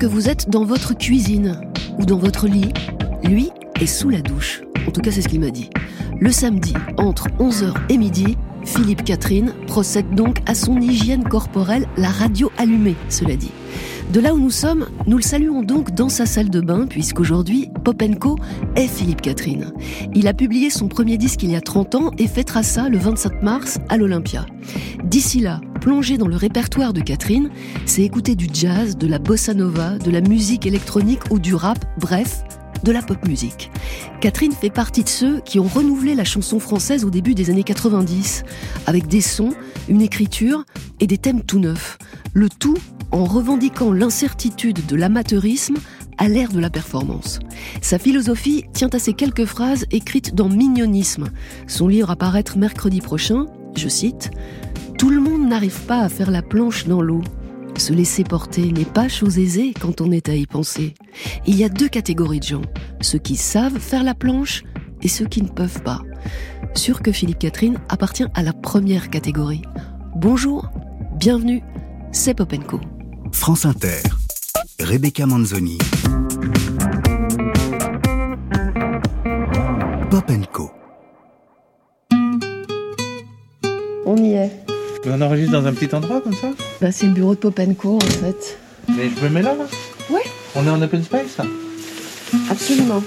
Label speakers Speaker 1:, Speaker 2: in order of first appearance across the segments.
Speaker 1: que vous êtes dans votre cuisine ou dans votre lit. Lui est sous la douche. En tout cas, c'est ce qu'il m'a dit. Le samedi, entre 11h et midi, Philippe Catherine procède donc à son hygiène corporelle, la radio allumée, cela dit. De là où nous sommes, nous le saluons donc dans sa salle de bain, puisqu'aujourd'hui, Pop & Co est Philippe Catherine. Il a publié son premier disque il y a 30 ans et fêtera ça le 27 mars à l'Olympia. D'ici là, plongé dans le répertoire de Catherine, c'est écouter du jazz, de la bossa nova, de la musique électronique ou du rap, bref, de la pop musique. Catherine fait partie de ceux qui ont renouvelé la chanson française au début des années 90, avec des sons, une écriture et des thèmes tout neufs. Le tout en revendiquant l'incertitude de l'amateurisme à l'ère de la performance. Sa philosophie tient à ces quelques phrases écrites dans Mignonisme. Son livre à paraître mercredi prochain, je cite « Tout le monde n'arrive pas à faire la planche dans l'eau. Se laisser porter n'est pas chose aisée quand on est à y penser. Il y a 2 catégories de gens, ceux qui savent faire la planche et ceux qui ne peuvent pas. » Sûr que Philippe Catherine appartient à la première catégorie. Bonjour, bienvenue, c'est Pop & Co.
Speaker 2: France Inter, Rebecca Manzoni. Pop & Co.
Speaker 1: On y est.
Speaker 3: On enregistre dans un petit endroit comme ça ?
Speaker 1: Bah, c'est le bureau de Pop & Co en fait.
Speaker 3: Mais je me mets là ?
Speaker 1: Ouais.
Speaker 3: On est en open space ?
Speaker 1: Absolument.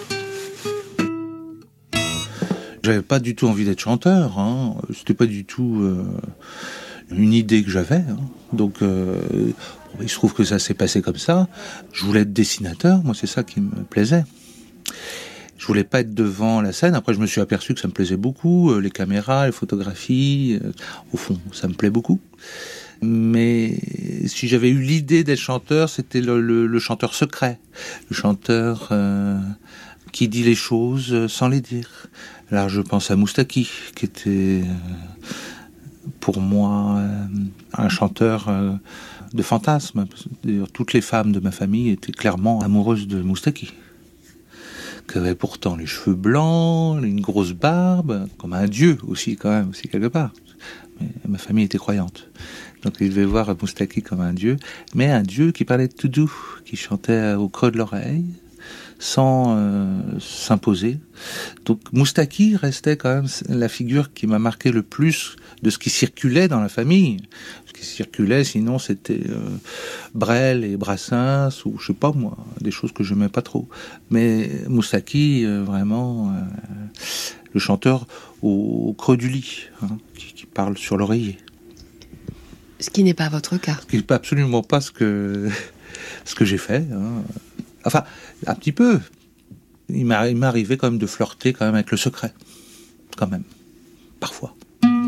Speaker 3: J'avais pas du tout envie d'être chanteur, hein. C'était pas du tout une idée que j'avais, hein. Donc il se trouve que ça s'est passé comme ça. Je voulais être dessinateur, moi c'est ça qui me plaisait. Je voulais pas être devant la scène. Après je me suis aperçu que ça me plaisait beaucoup, les caméras, les photographies, au fond ça me plaît beaucoup. Mais si j'avais eu l'idée d'être chanteur, c'était le chanteur secret, le chanteur qui dit les choses sans les dire. Alors je pense à Moustaki, qui était pour moi un chanteur de fantasme. D'ailleurs, toutes les femmes de ma famille étaient clairement amoureuses de Moustaki, qui avait pourtant les cheveux blancs, une grosse barbe, comme un dieu aussi quand même, aussi quelque part. Mais ma famille était croyante. Donc ils devaient voir Moustaki comme un dieu, mais un dieu qui parlait tout doux, qui chantait au creux de l'oreille, sans s'imposer. Donc Moustaki restait quand même la figure qui m'a marqué le plus de ce qui circulait dans la famille. Ce qui circulait, sinon, c'était Brel et Brassens, ou je sais pas moi, des choses que je n'aimais pas trop. Mais Moustaki, vraiment, le chanteur au creux du lit, hein, qui parle sur l'oreiller.
Speaker 1: Ce qui n'est pas votre cas.
Speaker 3: Ce qui n'est absolument pas ce que j'ai fait, hein. Enfin, un petit peu. Il m'est arrivé quand même de flirter quand même avec le secret. Quand même. Parfois.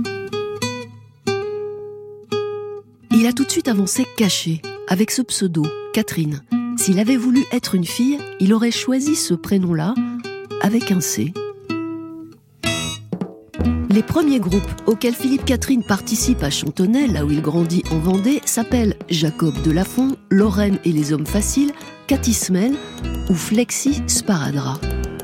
Speaker 1: Il a tout de suite avancé caché, avec ce pseudo, Catherine. S'il avait voulu être une fille, il aurait choisi ce prénom-là, avec un C. Les premiers groupes auxquels Philippe Catherine participe à Chantonnay, là où il grandit en Vendée, s'appellent Jacob Delafont, Lorraine et les Hommes Faciles, Cathy Smell ou Flexi Sparadra.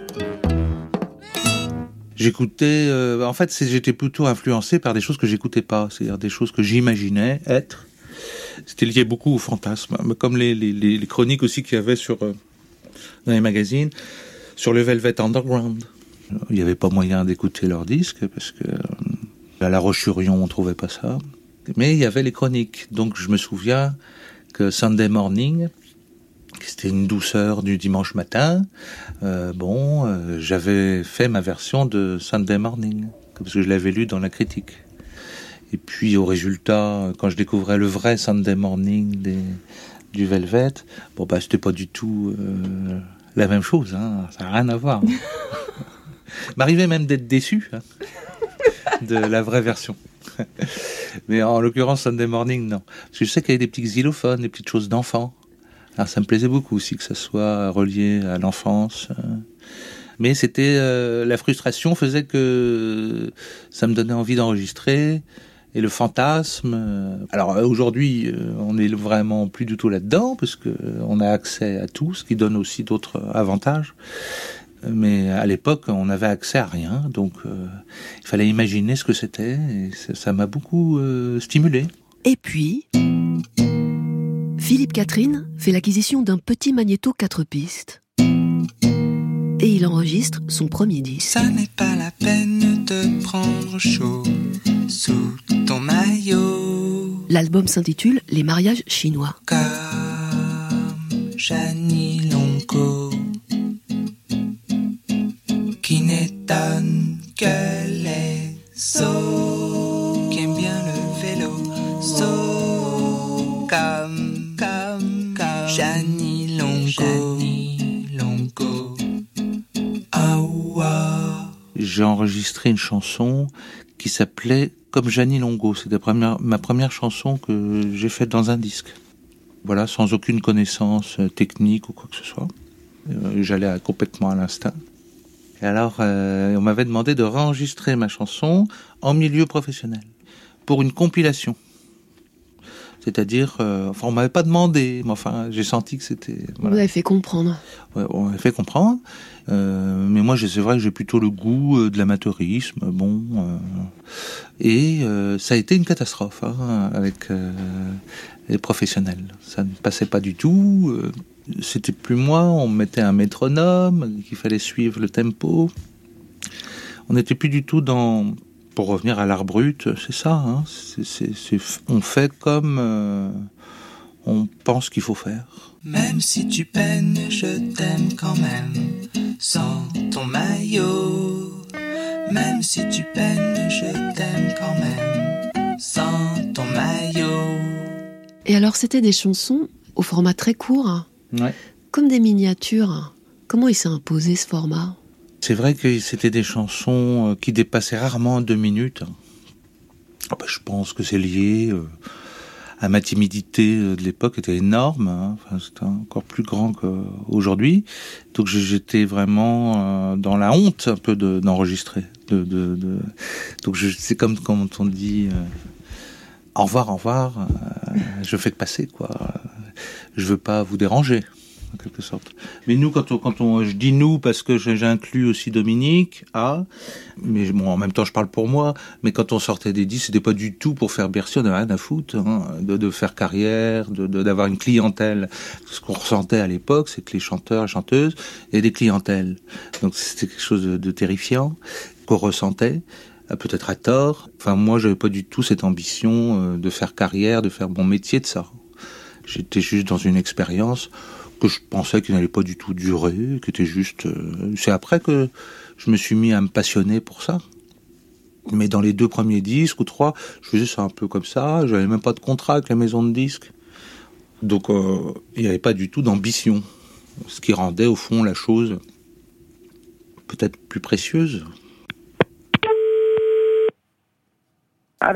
Speaker 3: J'écoutais... en fait, j'étais plutôt influencé par des choses que j'écoutais pas, c'est-à-dire des choses que j'imaginais être. C'était lié beaucoup au fantasme, comme les chroniques aussi qu'il y avait dans les magazines, sur le Velvet Underground. Il n'y avait pas moyen d'écouter leurs disques, parce que à La Roche-sur-Yon, on ne trouvait pas ça. Mais il y avait les chroniques. Donc je me souviens que Sunday Morning, c'était une douceur du dimanche matin, j'avais fait ma version de Sunday Morning, parce que je l'avais lu dans la critique. Et puis au résultat, quand je découvrais le vrai Sunday Morning du Velvet, c'était pas du tout la même chose, hein, ça n'a rien à voir. M'arrivait même d'être déçu, hein, de la vraie version. Mais en l'occurrence, Sunday Morning, non. Parce que je sais qu'il y avait des petits xylophones, des petites choses d'enfants. Alors ça me plaisait beaucoup aussi que ça soit relié à l'enfance. Mais c'était la frustration faisait que ça me donnait envie d'enregistrer. Et le fantasme... Alors aujourd'hui, on n'est vraiment plus du tout là-dedans, parce qu'on a accès à tout, ce qui donne aussi d'autres avantages. Mais à l'époque, on n'avait accès à rien, donc il fallait imaginer ce que c'était, et ça m'a beaucoup stimulé.
Speaker 1: Et puis, Philippe Catherine fait l'acquisition d'un petit magnéto 4 pistes et il enregistre son premier disque.
Speaker 4: Ça n'est pas la peine de prendre chaud sous ton maillot.
Speaker 1: L'album s'intitule Les mariages chinois.
Speaker 4: Comme Jeannie Longo, qui n'étonne que les sots, qui aiment bien le vélo, comme Jeannie Longo.
Speaker 3: J'ai enregistré une chanson qui s'appelait Comme Jeannie Longo. C'était ma première chanson que j'ai faite dans un disque. Voilà, sans aucune connaissance technique ou quoi que ce soit. J'allais complètement à l'instinct. Et alors, on m'avait demandé de réenregistrer ma chanson en milieu professionnel pour une compilation. C'est-à-dire, on m'avait pas demandé, mais enfin, j'ai senti que c'était...
Speaker 1: Voilà. Vous avez fait comprendre.
Speaker 3: Ouais, on m'avait fait comprendre. Mais moi, c'est vrai que j'ai plutôt le goût de l'amateurisme. Ça a été une catastrophe avec les professionnels. Ça ne passait pas du tout. C'était plus moi. On mettait un métronome, qu'il fallait suivre le tempo. On n'était plus du tout dans... Pour revenir à l'art brut, c'est ça. On fait comme on pense qu'il faut faire.
Speaker 4: Même si tu peines, je t'aime quand même, sans ton maillot. Même si tu peines, je t'aime quand même, sans ton maillot.
Speaker 1: Et alors, c'était des chansons au format très court,
Speaker 3: ouais.
Speaker 1: Comme des miniatures. Comment il s'est imposé ce format ?
Speaker 3: C'est vrai que c'était des chansons qui dépassaient rarement 2 minutes. Je pense que c'est lié à ma timidité de l'époque, était énorme. Enfin, c'était encore plus grand qu'aujourd'hui. Donc j'étais vraiment dans la honte un peu d'enregistrer. Donc c'est comme quand on dit au revoir, je fais que passer, quoi. Je veux pas vous déranger. En quelque sorte. Mais nous, je dis nous parce que j'inclus aussi Dominique, mais bon, en même temps, je parle pour moi. Mais quand on sortait des disques, c'était pas du tout pour faire Bercy, on n'avait rien à foutre, de faire carrière, d'avoir une clientèle. Ce qu'on ressentait à l'époque, c'est que les chanteurs et chanteuses avaient des clientèles. Donc c'était quelque chose de terrifiant qu'on ressentait. Peut-être à tort. Enfin, moi, j'avais pas du tout cette ambition de faire carrière, de faire mon métier de ça. J'étais juste dans une expérience que je pensais qu'il n'allait pas du tout durer, qui était juste... C'est après que je me suis mis à me passionner pour ça. Mais dans les 2 premiers disques ou 3, je faisais ça un peu comme ça, j'avais même pas de contrat avec la maison de disques. Donc il n'y avait pas du tout d'ambition. Ce qui rendait au fond la chose peut-être plus précieuse.
Speaker 5: Allô ?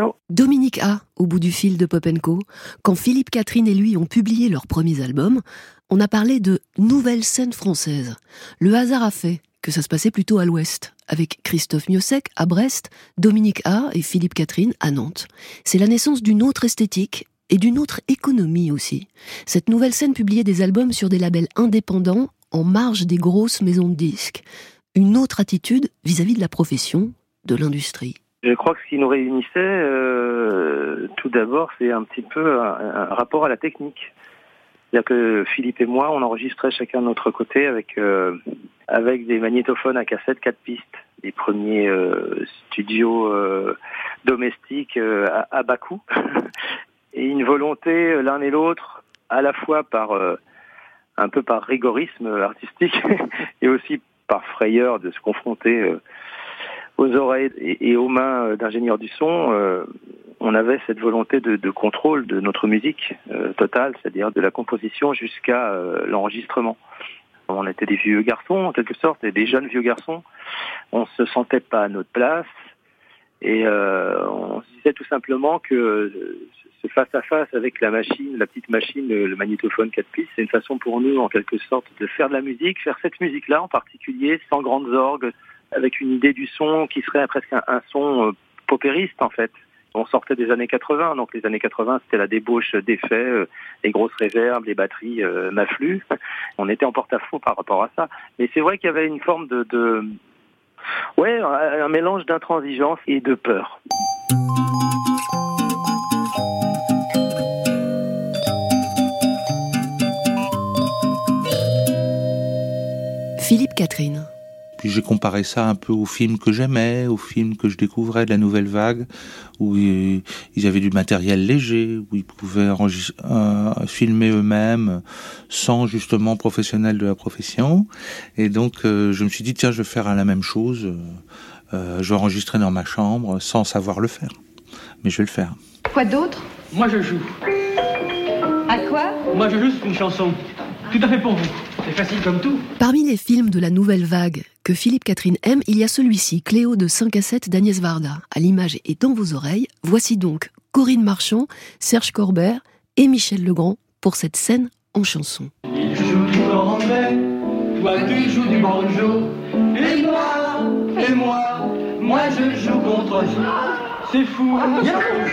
Speaker 1: Dominique A, au bout du fil de Pop & Co. Quand Philippe Catherine et lui ont publié leurs premiers albums, on a parlé de nouvelle scène française. Le hasard a fait que ça se passait plutôt à l'ouest, avec Christophe Miossec à Brest, Dominique A et Philippe Catherine à Nantes. C'est la naissance d'une autre esthétique et d'une autre économie aussi. Cette nouvelle scène publiait des albums sur des labels indépendants en marge des grosses maisons de disques. Une autre attitude vis-à-vis de la profession, de l'industrie.
Speaker 5: Je crois que ce qui nous réunissait, tout d'abord, c'est un petit peu un rapport à la technique. C'est-à-dire que Philippe et moi, on enregistrait chacun de notre côté avec des magnétophones à cassette 4 pistes, les premiers studios domestiques à bas coût, et une volonté l'un et l'autre, à la fois un peu par rigorisme artistique et aussi par frayeur de se confronter aux oreilles et aux mains d'ingénieurs du son. On avait cette volonté de contrôle de notre musique totale, c'est-à-dire de la composition jusqu'à l'enregistrement. On était des vieux garçons, en quelque sorte, et des jeunes vieux garçons. On se sentait pas à notre place, et on se disait tout simplement que ce face-à-face avec la machine, la petite machine, le magnétophone 4 pistes, c'est une façon pour nous, en quelque sorte, de faire de la musique, faire cette musique-là en particulier, sans grandes orgues, avec une idée du son qui serait presque un son popériste, en fait. On sortait des années 80, donc les années 80, c'était la débauche d'effets, les grosses réverbes, les batteries m'affluent. On était en porte-à-faux par rapport à ça. Mais c'est vrai qu'il y avait une forme un mélange d'intransigeance et de peur.
Speaker 1: Philippe Catherine.
Speaker 3: Puis j'ai comparé ça un peu aux films que j'aimais, aux films que je découvrais de la nouvelle vague, où ils avaient du matériel léger, où ils pouvaient filmer eux-mêmes sans justement professionnels de la profession. Et donc je me suis dit, tiens, je vais faire la même chose. Je vais enregistrer dans ma chambre sans savoir le faire. Mais je vais le faire.
Speaker 6: Quoi d'autre?
Speaker 7: Moi je joue.
Speaker 6: À quoi?
Speaker 7: Moi je joue, c'est une chanson. Tout à fait pour vous. C'est facile comme tout.
Speaker 1: Parmi les films de la nouvelle vague que Philippe Catherine aime, il y a celui-ci, Cléo de 5 à 7 d'Agnès Varda. À l'image et dans vos oreilles, voici donc Corinne Marchand, Serge Corbert et Michel Legrand pour cette scène en chanson.
Speaker 7: Il joue du cornet, toi tu joues du banjo, et moi je joue contre toi. C'est fou. Il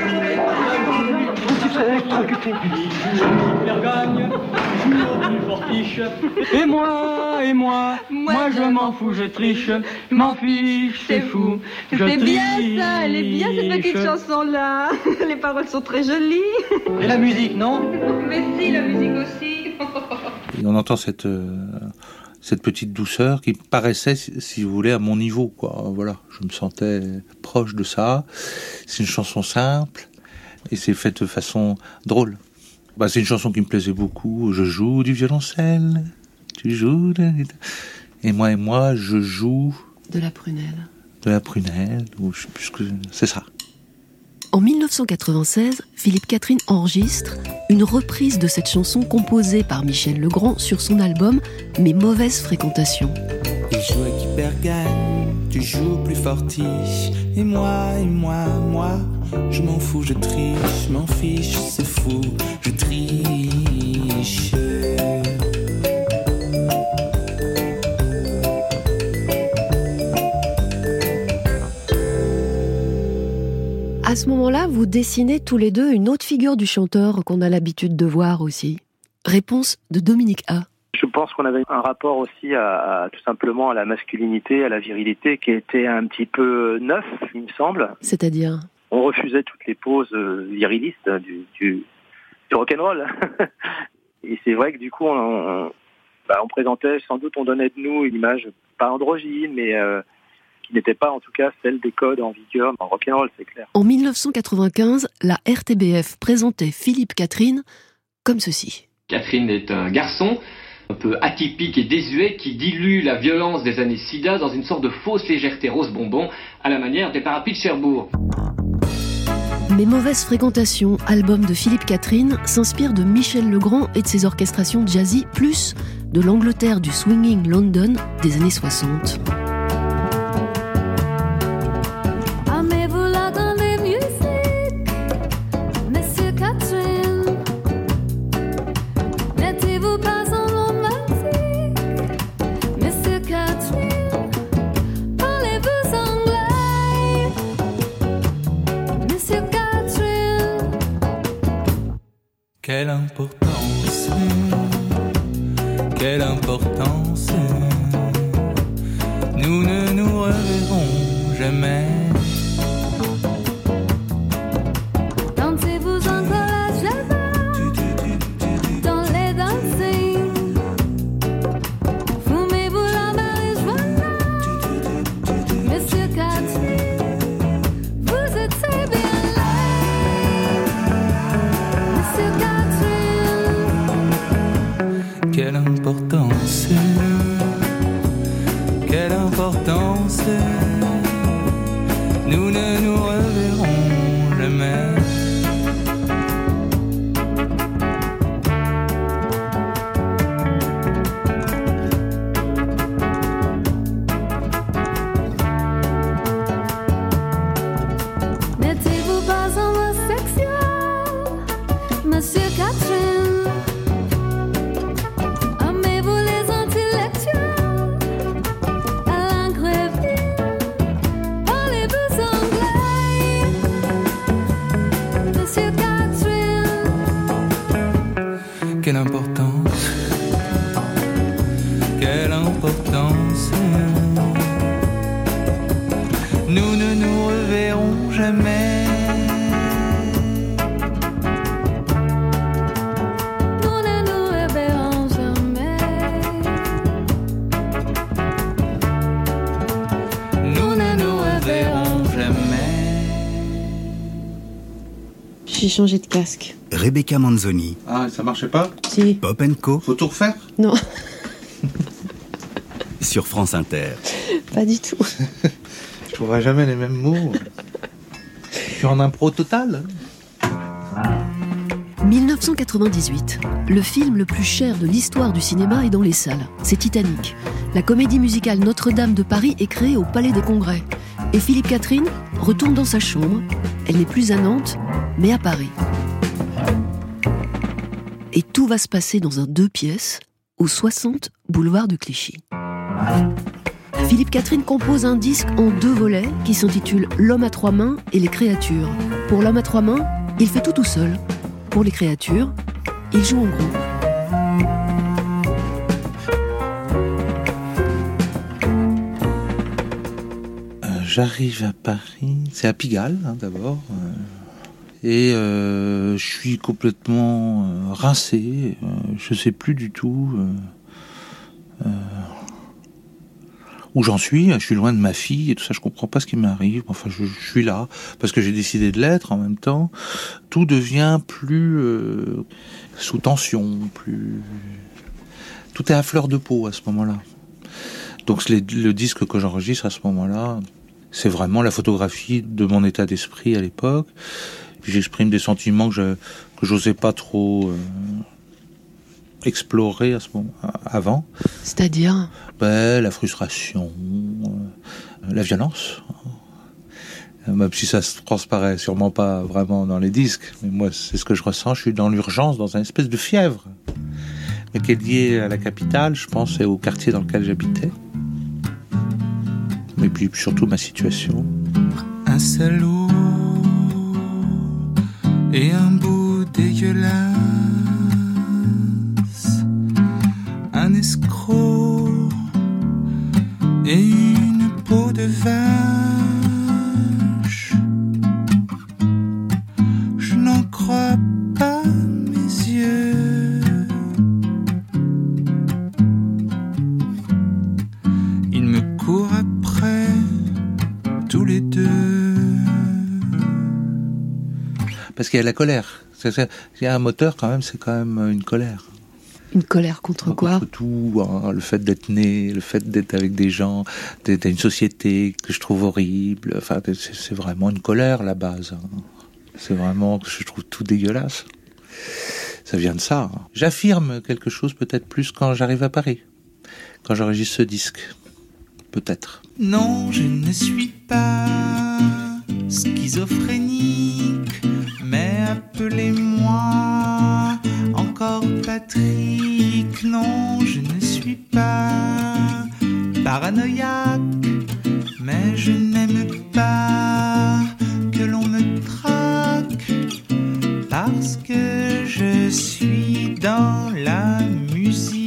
Speaker 7: joue gagne, joue au plus fortiche. Et moi je m'en fous, je triche, m'en fiche, c'est fou.
Speaker 6: C'est bien ça, elle est bien cette petite chanson-là. Les paroles sont très jolies.
Speaker 7: Et la musique, non?
Speaker 6: Mais si, la musique aussi.
Speaker 3: Et on entend cette petite douceur qui paraissait, si vous voulez, à mon niveau, quoi. Voilà, je me sentais proche de ça. C'est une chanson simple et c'est fait de façon drôle. C'est une chanson qui me plaisait beaucoup. Je joue du violoncelle, tu joues et moi, je joue
Speaker 1: de la prunelle.
Speaker 3: De la prunelle, ou je sais plus ce que c'est ça.
Speaker 1: En 1996, Philippe Catherine enregistre une reprise de cette chanson composée par Michel Legrand sur son album Mes mauvaises fréquentations.
Speaker 4: Il joue qui perd gagne, tu joues plus fortiche. Et moi, je m'en fous, je triche, m'en fiche, c'est fou, je triche.
Speaker 1: À ce moment-là, vous dessinez tous les deux une autre figure du chanteur qu'on a l'habitude de voir aussi. Réponse de Dominique A.
Speaker 5: Je pense qu'on avait un rapport aussi à tout simplement à la masculinité, à la virilité qui était un petit peu neuf, il me semble.
Speaker 1: C'est-à-dire ?
Speaker 5: On refusait toutes les poses virilistes du rock'n'roll. Et c'est vrai que du coup, on présentait, sans doute, on donnait de nous une image pas androgyne, mais qui n'était pas en tout cas celle des codes en vigueur dans rock'n'roll, c'est clair.
Speaker 1: En 1995, la RTBF présentait Philippe Catherine comme ceci.
Speaker 8: Catherine est un garçon un peu atypique et désuet qui dilue la violence des années sida dans une sorte de fausse légèreté rose bonbon à la manière des parapluies de Cherbourg.
Speaker 1: Mes mauvaises fréquentations, album de Philippe Catherine, s'inspire de Michel Legrand et de ses orchestrations jazzy, plus de l'Angleterre du swinging London des années 60.
Speaker 4: Quelle importance, nous ne nous reverrons jamais.
Speaker 9: Dansez-vous encore à Java, dans les dancing, fumez-vous la marijuana, Monsieur Catherine, vous êtes très bien là, Monsieur Catherine.
Speaker 4: Quelle importance, nous ne nous reverrons jamais.
Speaker 9: N'êtes-vous pas homosexuel, Monsieur Catherine? Aimez-vous les intellectuels? Alain Grévy, parlez-vous anglais, Monsieur Catherine?
Speaker 4: Quelle importance, nous ne nous reverrons jamais.
Speaker 9: Nous ne nous reverrons jamais.
Speaker 1: j'ai changé de casque.
Speaker 2: Rebecca Manzoni,
Speaker 3: Ah, ça marchait pas?
Speaker 1: Si.
Speaker 2: Pop & Co,
Speaker 3: Faut tout refaire?
Speaker 1: Non,
Speaker 2: sur France Inter.
Speaker 1: pas du tout.
Speaker 3: Je trouverai jamais les mêmes mots. Je suis en impro total.
Speaker 1: 1998. Le film le plus cher de l'histoire du cinéma est dans les salles. C'est Titanic. La comédie musicale Notre-Dame de Paris est créée au Palais des Congrès. Et Philippe Catherine retourne dans sa chambre. Elle n'est plus à Nantes, mais à Paris. Et tout va se passer dans un 2 pièces, au 60 boulevard de Clichy. Philippe Catherine compose un disque en 2 volets qui s'intitule L'homme à 3 mains et les créatures. Pour L'homme à 3 mains, il fait tout seul. Pour les créatures, il joue en groupe.
Speaker 3: J'arrive à Paris, c'est à Pigalle d'abord, et je suis complètement rincé, je sais plus du tout où j'en suis, je suis loin de ma fille et tout ça, je comprends pas ce qui m'arrive, enfin je suis là, parce que j'ai décidé de l'être en même temps, tout devient plus sous tension, tout est à fleur de peau à ce moment-là. Donc le disque que j'enregistre à ce moment-là, c'est vraiment la photographie de mon état d'esprit à l'époque. Puis j'exprime des sentiments que j'osais pas trop explorer à ce moment avant.
Speaker 1: C'est-à-dire ?
Speaker 3: La frustration, la violence. Même si ça se transparaît sûrement pas vraiment dans les disques, mais moi c'est ce que je ressens. Je suis dans l'urgence, dans une espèce de fièvre, mais qui est liée à la capitale, je pense, et au quartier dans lequel j'habitais. Et puis surtout ma situation.
Speaker 4: Un salaud et un bout dégueulasse, un escroc et une peau de vache. Je n'en crois pas mes yeux. Il me court après tous les deux.
Speaker 3: Parce qu'il y a la colère. Il y a un moteur quand même, c'est quand même une colère.
Speaker 1: Une colère contre quoi ?
Speaker 3: Contre tout, hein, le fait d'être né, le fait d'être avec des gens, d'être à une société que je trouve horrible. Enfin, c'est vraiment une colère la base. Hein. C'est vraiment que je trouve tout dégueulasse. Ça vient de ça. Hein. J'affirme quelque chose peut-être plus quand j'arrive à Paris, quand j'enregistre ce disque. Peut-être.
Speaker 4: Non, je ne suis pas schizophrénique, mais appelez-moi encore Patrick. Non, je ne suis pas paranoïaque, mais je n'aime pas que l'on me traque, parce que je suis dans la musique.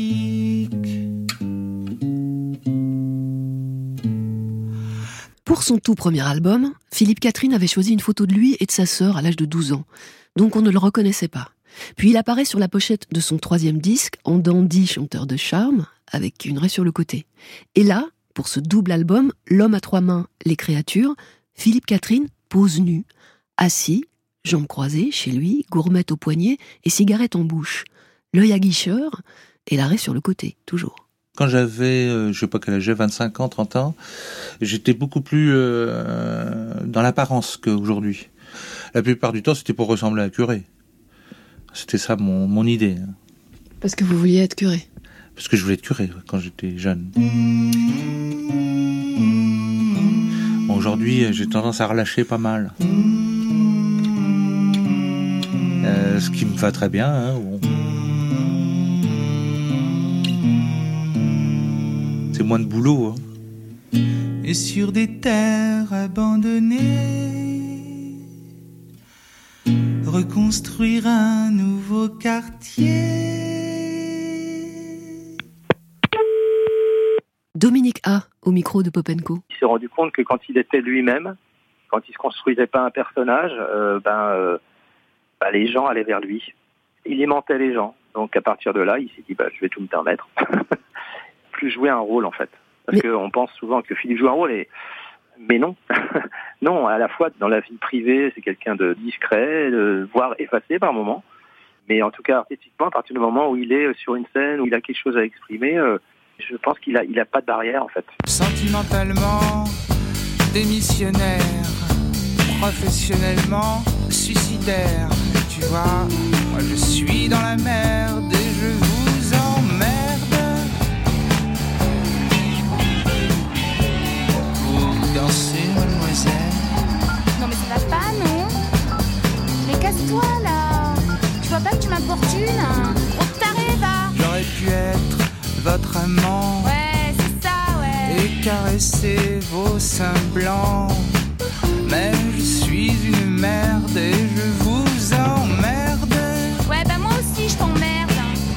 Speaker 1: Pour son tout premier album, Philippe Catherine avait choisi une photo de lui et de sa sœur à l'âge de 12 ans. Donc on ne le reconnaissait pas. Puis il apparaît sur la pochette de son 3e disque, en dandy chanteur de charme, avec une raie sur le côté. Et là, pour ce double album, L'homme à 3 mains, les créatures, Philippe Catherine pose nu, assis, jambes croisées, chez lui, gourmette au poignet et cigarette en bouche. L'œil aguicheur et la raie sur le côté, toujours.
Speaker 3: Quand j'avais, je sais pas quel âge j'ai, 25 ans, 30 ans, j'étais beaucoup plus dans l'apparence qu'aujourd'hui. La plupart du temps, c'était pour ressembler à un curé. C'était ça mon idée.
Speaker 1: Parce que vous vouliez être curé ?
Speaker 3: Parce que je voulais être curé quand j'étais jeune. Bon, aujourd'hui, j'ai tendance à relâcher pas mal. Ce qui me va très bien. Hein, bon. C'est moins de boulot. Hein.
Speaker 4: Et sur des terres abandonnées, reconstruire un nouveau quartier.
Speaker 1: Dominique A, au micro de Pop & Co.
Speaker 5: Il s'est rendu compte que quand il était lui-même, quand il se construisait pas un personnage, les gens allaient vers lui. Il aimantait les gens. Donc à partir de là, il s'est dit je vais tout me permettre. Plus jouer un rôle en fait. Parce qu'on pense souvent que Philippe joue un rôle et Mais non. Non, à la fois dans la vie privée, c'est quelqu'un de discret, voire effacé par moments. Mais en tout cas, artistiquement, à partir du moment où il est sur une scène, où il a quelque chose à exprimer, je pense qu'il a pas de barrière, en fait.
Speaker 4: Sentimentalement démissionnaire, professionnellement suicidaire. Tu vois, moi je suis dans la merde et je vous emmerde. Vous dansez, mademoiselle?
Speaker 9: Non mais ça va pas, non? Mais casse-toi là! Tu vois pas que tu m'importunes? Oh taré, va!
Speaker 4: J'aurais pu être votre amant.
Speaker 9: Ouais, c'est ça, ouais!
Speaker 4: Et caresser vos seins blancs. Mais je suis une merde et je vous emmerde.
Speaker 9: Ouais, bah moi aussi je t'emmerde.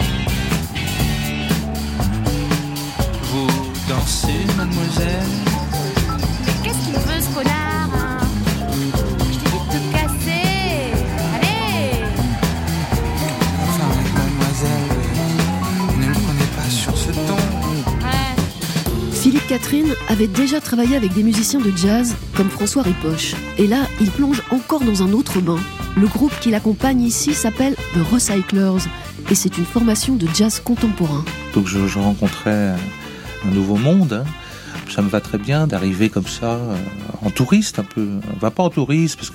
Speaker 4: Vous dansez, mademoiselle?
Speaker 9: Mais qu'est-ce qu'il veut ce connard, hein? Je t'ai dit de te casser. Allez!
Speaker 4: Enfin, mademoiselle, ne le prenez pas sur ce ton.
Speaker 9: Ouais.
Speaker 1: Philippe Catherine avait déjà travaillé avec des musiciens de jazz comme François Ripoche. Et là, il plonge encore dans un autre bain. Le groupe qui l'accompagne ici s'appelle The Recyclers et c'est une formation de jazz contemporain.
Speaker 3: Donc je rencontrais un nouveau monde. Hein. Ça me va très bien d'arriver comme ça, en touriste un peu. Pas en touriste parce que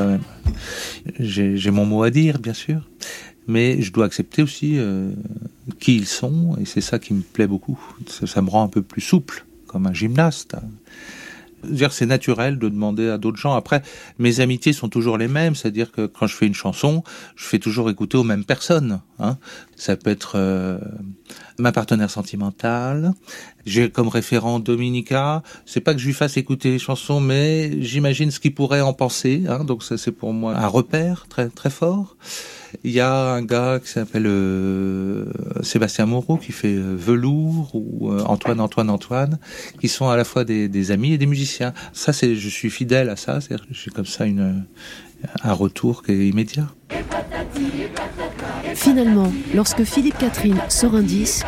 Speaker 3: j'ai mon mot à dire, bien sûr. Mais je dois accepter aussi qui ils sont et c'est ça qui me plaît beaucoup. Ça me rend un peu plus souple, comme un gymnaste. Dire c'est naturel de demander à d'autres gens. Après, mes amitiés sont toujours les mêmes, c'est-à-dire que quand je fais une chanson, je fais toujours écouter aux mêmes personnes. Hein. Ça peut être ma partenaire sentimentale. J'ai comme référent Dominica. C'est pas que je lui fasse écouter les chansons, mais j'imagine ce qu'il pourrait en penser. Hein. Donc ça, c'est pour moi un repère très très fort. Il y a un gars qui s'appelle Sébastien Moreau qui fait Velours ou Antoine, qui sont à la fois des amis et des musiciens. Ça, je suis fidèle à ça. C'est-à-dire que j'ai comme ça un retour qui est immédiat.
Speaker 1: Finalement, lorsque Philippe Catherine sort un disque,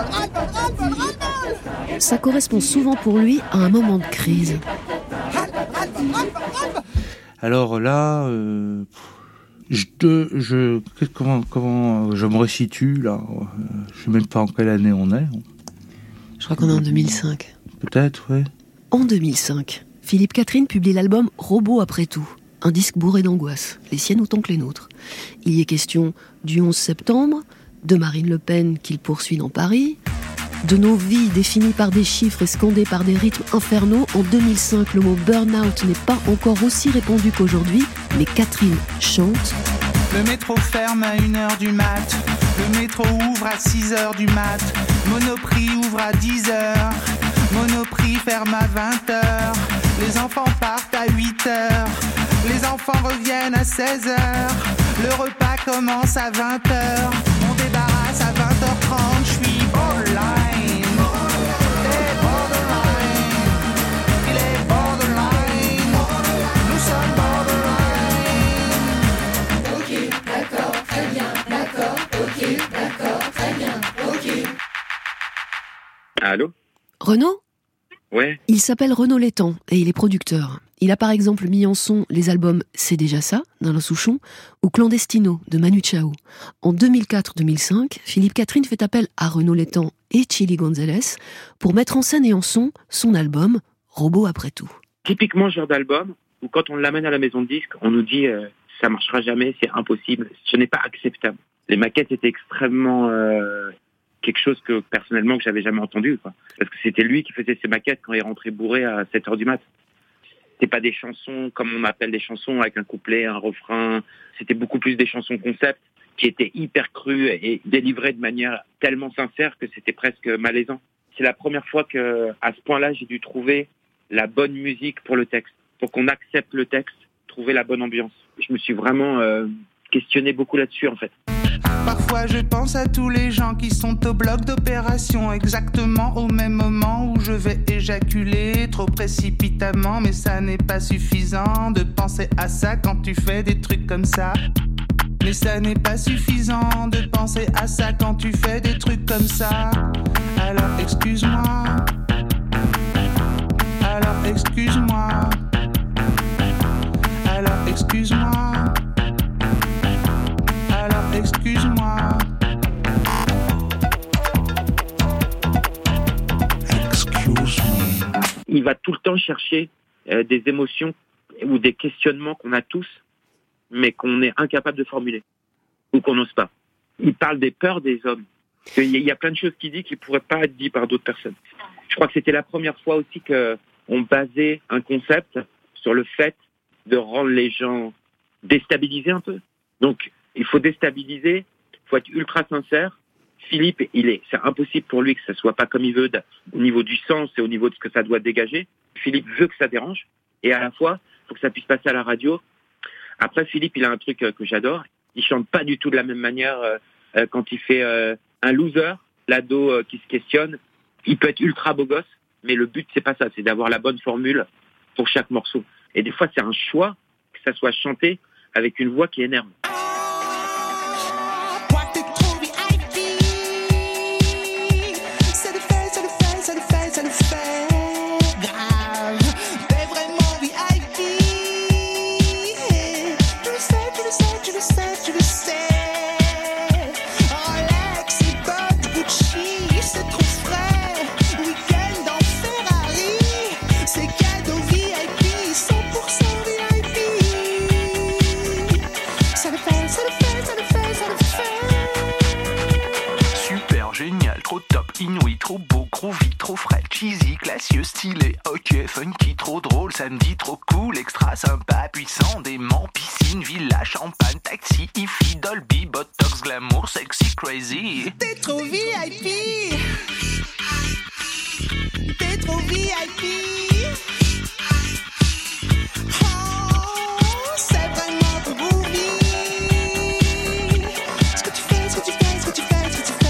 Speaker 1: ça correspond souvent pour lui à un moment de crise.
Speaker 3: Alors là... comment je me resitue là? Je sais même pas en quelle année on est.
Speaker 1: Je crois qu'on est en 2005.
Speaker 3: Peut-être, oui.
Speaker 1: En 2005, Philippe Catherine publie l'album Robot après tout, un disque bourré d'angoisse, les siennes autant que les nôtres. Il y est question du 11 septembre, de Marine Le Pen qu'il poursuit dans Paris, de nos vies définies par des chiffres et scandées par des rythmes infernaux. En 2005, le mot burn-out n'est pas encore aussi répandu qu'aujourd'hui, mais Catherine chante.
Speaker 4: Le métro ferme à 1h du mat. Le métro ouvre à 6h du mat. Monoprix ouvre à 10h. Monoprix ferme à 20h. Les enfants partent à 8h. Les enfants reviennent à 16h. Le repas commence à 20h. On débarrasse à 20h30. Je suis borderline.
Speaker 10: Allô?
Speaker 1: Renaud ?
Speaker 10: Ouais.
Speaker 1: Il s'appelle Renaud Létang et il est producteur. Il a par exemple mis en son les albums C'est déjà ça, d'Alain Souchon, ou Clandestino, de Manu Chao. En 2004-2005, Philippe Catherine fait appel à Renaud Létang et Chili Gonzalez pour mettre en scène et en son album Robot après tout.
Speaker 10: Typiquement ce genre d'album où quand on l'amène à la maison de disques, on nous dit ça marchera jamais, c'est impossible, ce n'est pas acceptable. Les maquettes étaient extrêmement... quelque chose que personnellement que j'avais jamais entendu, quoi. Parce que c'était lui qui faisait ses maquettes quand il rentrait bourré à 7h du mat. C'était pas des chansons comme on appelle des chansons avec un couplet, un refrain. C'était beaucoup plus des chansons concept qui étaient hyper crues et délivrées de manière tellement sincère que c'était presque malaisant. C'est la première fois que, à ce point-là, j'ai dû trouver la bonne musique pour le texte, pour qu'on accepte le texte, trouver la bonne ambiance. Je me suis vraiment questionné beaucoup là-dessus, en fait.
Speaker 4: Parfois je pense à tous les gens qui sont au bloc d'opération exactement au même moment où je vais éjaculer trop précipitamment. Mais ça n'est pas suffisant de penser à ça quand tu fais des trucs comme ça. Mais ça n'est pas suffisant de penser à ça quand tu fais des trucs comme ça. Alors excuse-moi. Alors
Speaker 11: Alors excuse-moi. Alors excuse-moi. Alors excuse-moi.
Speaker 10: Il va tout le temps chercher des émotions ou des questionnements qu'on a tous, mais qu'on est incapable de formuler, ou qu'on n'ose pas. Il parle des peurs des hommes. Il y a plein de choses qu'il dit qui ne pourraient pas être dites par d'autres personnes. Je crois que c'était la première fois aussi qu'on basait un concept sur le fait de rendre les gens déstabilisés un peu. Donc, il faut déstabiliser, il faut être ultra sincère. Philippe, c'est impossible pour lui que ça soit pas comme il veut au niveau du sens et au niveau de ce que ça doit dégager. Philippe veut que ça dérange et à la fois, il faut que ça puisse passer à la radio. Après, Philippe, il a un truc que j'adore. Il chante pas du tout de la même manière quand il fait un loser, l'ado qui se questionne. Il peut être ultra beau gosse, mais le but, c'est pas ça. C'est d'avoir la bonne formule pour chaque morceau. Et des fois, c'est un choix que ça soit chanté avec une voix qui énerve.
Speaker 11: Inouï, trop beau, groovy, trop frais, cheesy, classieux, stylé, ok, funky, trop drôle, samedi, trop cool, extra sympa, puissant, dément, piscine, villa, champagne, taxi, hi-fi, Dolby, botox, glamour, sexy, crazy.
Speaker 12: T'es trop VIP. T'es trop VIP. Oh, c'est vraiment trop groovy. Ce que tu fais, ce que tu fais, ce que tu fais, ce que tu fais.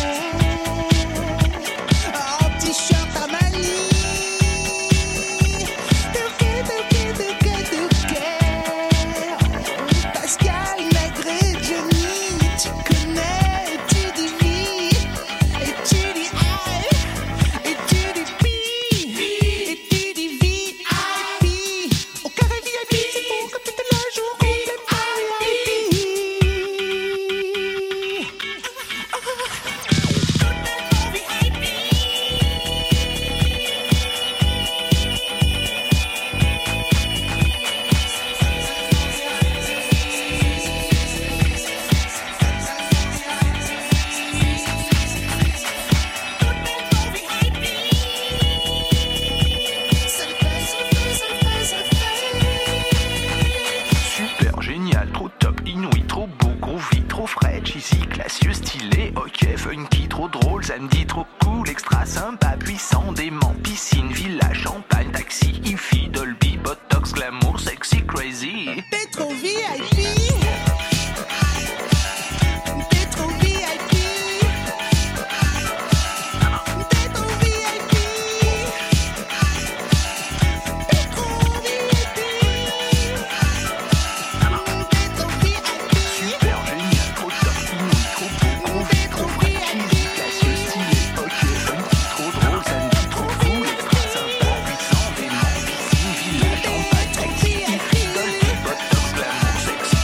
Speaker 11: Samedi trop cool, extra sympa, puissant, dément, piscine, villa, champagne, taxi, hi-fi, Dolby, botox, glamour, sexy, crazy.
Speaker 12: T'es trop VIP. T'es trop VIP. T'es trop VIP. T'es trop VIP. T'es trop VIP.
Speaker 11: Super génial, trop top, inouï, trop beau, groovy, trop frais, cheesy, classieux, stylé, ok, funky, trop drôle, samedi, trop cool, extra sympa, puissant, dément, piscine, villa, champagne, taxi, hi-fi, Dolby, botox, glamour, sexy,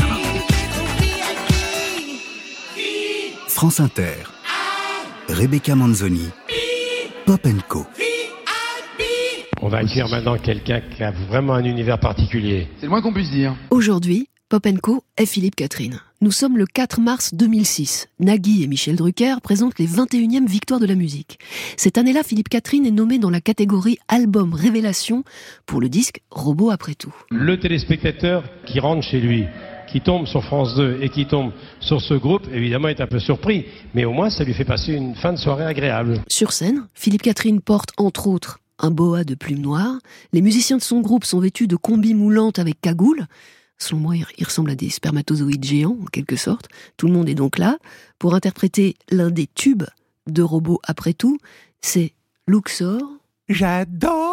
Speaker 11: crazy.
Speaker 2: France Inter. Rebecca Manzoni. Pop & Co.
Speaker 13: On va accueillir maintenant quelqu'un qui a vraiment un univers particulier.
Speaker 14: C'est le moins qu'on puisse dire.
Speaker 1: Aujourd'hui, Pop & Co est Philippe Catherine. Nous sommes le 4 mars 2006. Nagui et Michel Drucker présentent les 21e victoires de la musique. Cette année-là, Philippe Catherine est nommé dans la catégorie Album Révélation pour le disque Robot après tout.
Speaker 13: Le téléspectateur qui rentre chez lui, qui tombe sur France 2 et qui tombe sur ce groupe, évidemment est un peu surpris, mais au moins ça lui fait passer une fin de soirée agréable.
Speaker 1: Sur scène, Philippe Catherine porte entre autres un boa de plumes noires. Les musiciens de son groupe sont vêtus de combis moulantes avec cagoule. Selon moi, ils ressemblent à des spermatozoïdes géants, en quelque sorte. Tout le monde est donc là pour interpréter l'un des tubes de Robot après tout. C'est Luxor.
Speaker 11: J'adore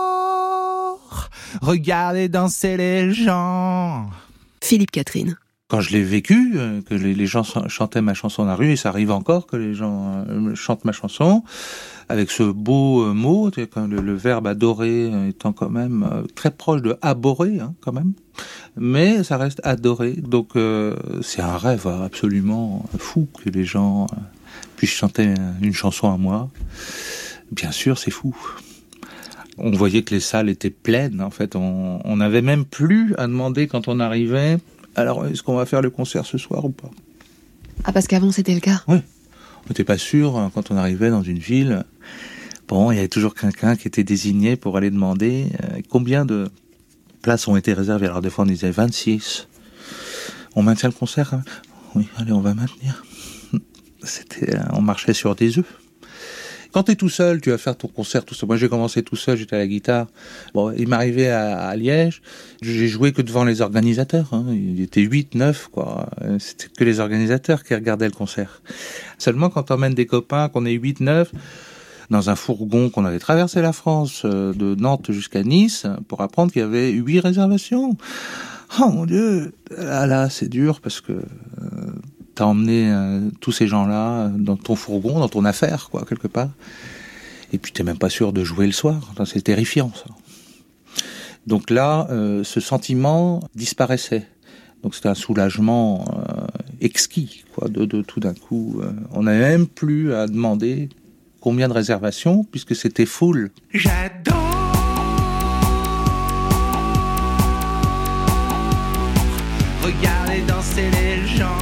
Speaker 11: regarder danser les gens.
Speaker 1: Philippe Catherine.
Speaker 3: quand je l'ai vécu, que les gens chantaient ma chanson dans la rue, et ça arrive encore que les gens chantent ma chanson, avec ce beau mot, le verbe adorer étant quand même très proche de abhorrer, quand même, mais ça reste adorer. Donc c'est un rêve absolument fou que les gens puissent chanter une chanson à moi. Bien sûr, c'est fou. On voyait que les salles étaient pleines, en fait. On n'avait même plus à demander quand on arrivait, alors est-ce qu'on va faire le concert ce soir ou pas ?
Speaker 1: Ah, parce qu'avant c'était le cas.
Speaker 3: Oui. On n'était pas sûr, quand on arrivait dans une ville. Bon, il y avait toujours quelqu'un qui était désigné pour aller demander combien de places ont été réservées. Alors des fois on disait 26. On maintient le concert ? Oui, allez, on va maintenir. On marchait sur des œufs. Quand t'es tout seul, tu vas faire ton concert tout seul. Moi, j'ai commencé tout seul, j'étais à la guitare. Bon, il m'arrivait à Liège, j'ai joué que devant les organisateurs. Il était 8, 9, quoi. C'était que les organisateurs qui regardaient le concert. Seulement, quand t'emmènes des copains, qu'on est 8, 9, dans un fourgon qu'on avait traversé la France, de Nantes jusqu'à Nice, pour apprendre qu'il y avait 8 réservations. Oh mon Dieu! Là, c'est dur parce que t'as emmené tous ces gens-là dans ton fourgon, dans ton affaire, quoi, quelque part. Et puis t'es même pas sûr de jouer le soir. C'est terrifiant, ça. Donc là, ce sentiment disparaissait. Donc c'était un soulagement exquis, quoi, de tout d'un coup. On n'avait même plus à demander combien de réservations, puisque c'était full.
Speaker 11: J'adore regarder danser les gens.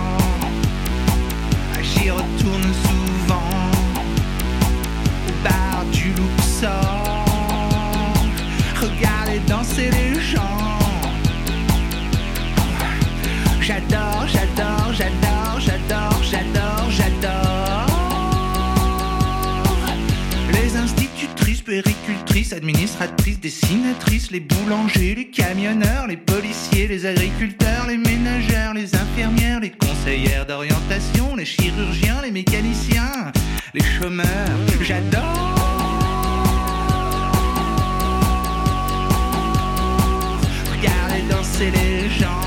Speaker 11: J'y retourne souvent au bar du Luxor. Regarder danser les gens. J'adore, j'adore, j'adore, j'adore, j'adore, j'adore. Les institutrices, puéricultrices, administratrices, dessinatrices, les boulangers, les camionneurs, les policiers, les agriculteurs, les ménagères, les infirmières, les conseillères d'orientation, les chirurgiens, les mécaniciens, les chômeurs. J'adore regarder danser les gens.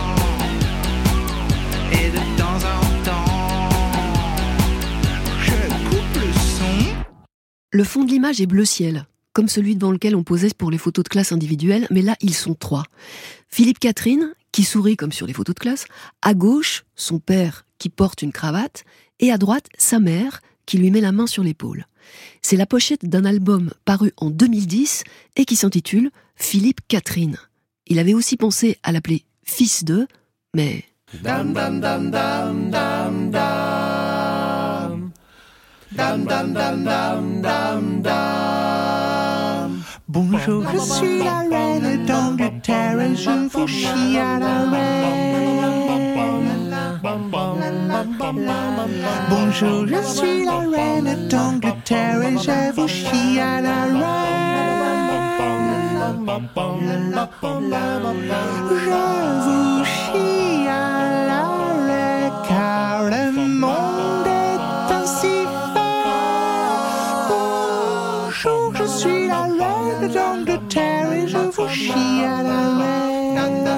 Speaker 11: Et de temps en temps, je coupe le son.
Speaker 1: Le fond de l'image est bleu ciel, comme celui devant lequel on posait pour les photos de classe individuelles, mais là, ils sont 3. Philippe Catherine, qui sourit comme sur les photos de classe, à gauche, son père, qui porte une cravate, et à droite, sa mère, qui lui met la main sur l'épaule. C'est la pochette d'un album paru en 2010 et qui s'intitule « Philippe Catherine ». Il avait aussi pensé à l'appeler « Fils de », mais...
Speaker 12: Dam dam dam dam dam dam. Dam dam dam dam dam dam.
Speaker 11: Bonjour, je suis la reine d'Angleterre et je vous chie à la reine. Bonjour, je suis la reine d'Angleterre et je vous chie à la reine. Je vous chie à la reine car le monde est ainsi fait. Bonjour, je suis la reine d'Angleterre et je vous chie à la reine.